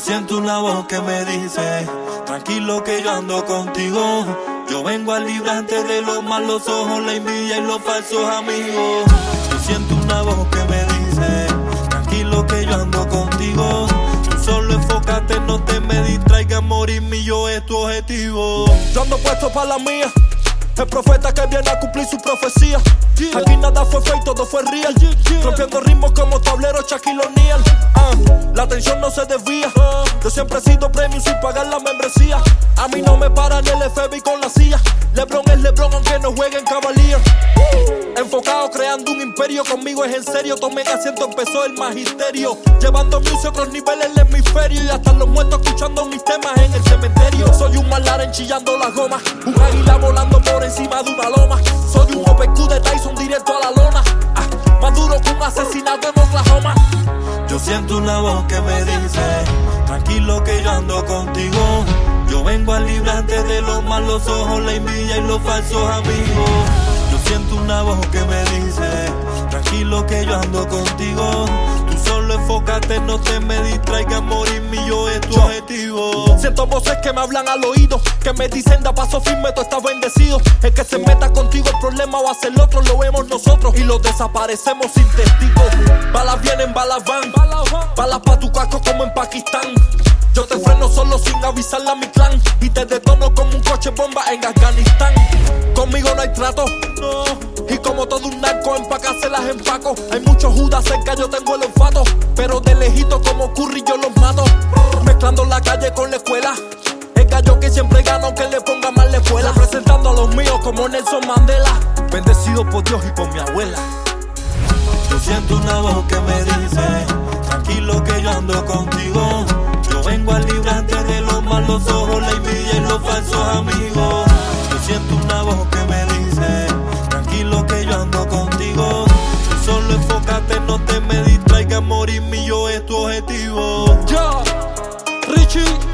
siento una voz que me dice: tranquilo que yo ando contigo. Yo vengo a librarte de los malos ojos, la envidia y los falsos amigos. Yo siento una voz que me dice: tranquilo que yo ando contigo. Tú solo enfócate, no te me distraigas, morir mío es tu objetivo. Yo ando puesto pa' la mía, el profeta que viene a cumplir su profecía. Aquí nada fue fake, todo fue real. Rompiendo ritmos como tablero Shaquille O'Neal. La atención no se desvía. Yo siempre he sido premium sin pagar la membresía. A mí no me paran el FBI con la CIA. LeBron es LeBron aunque no juegue en Cavalier. Enfocado creando un imperio, conmigo es en serio. Tomen asiento, empezó el magisterio. Llevando music a otros niveles del hemisferio. Y hasta los muertos escuchando mis temas en el cementerio. Soy un McLaren chillando las gomas, un águila volando por encima de una loma. Soy un OPQ de Tyson directo a la lona. Más duro que un asesinato en Oklahoma. Yo siento una voz que me dice: tranquilo que yo ando contigo. Yo vengo a librarte de los malos ojos, la envidia y los falsos amigos. Yo siento una voz que me dice: tranquilo que yo ando contigo. Tú solo enfócate, no te me distraigas, morir mío es tu objetivo. Siento voces que me hablan al oído, que me dicen da paso firme, tú estás bendecido. El que se meta contigo el problema va a ser el otro, lo vemos nosotros y lo desaparecemos sin testigos. Balas vienen, balas van, balas pa' tu casco como en Pakistán. Yo te freno solo sin avisarle a mi clan y te detono como un coche bomba en Afganistán. Conmigo no hay trato, no. Y como todo un narco en pacas se las empaco. Hay muchos judas cerca, yo tengo el olfato, pero de lejito como Curry yo los mato. Mezclando la calle con la escuela, el gallo que siempre gana aunque le ponga mal la escuela. Representando a los míos como Nelson Mandela, bendecido por Dios y por mi abuela. Yo siento una voz que me dice: tranquilo que yo ando contigo. Yo vengo a librarte de los malos ojos, la envidia y los falsos amigos. Yo siento una voz que me dice: tranquilo que yo ando contigo. Tú solo enfócate, no te me distraigas, morir mío es tu objetivo. Ya, Richie.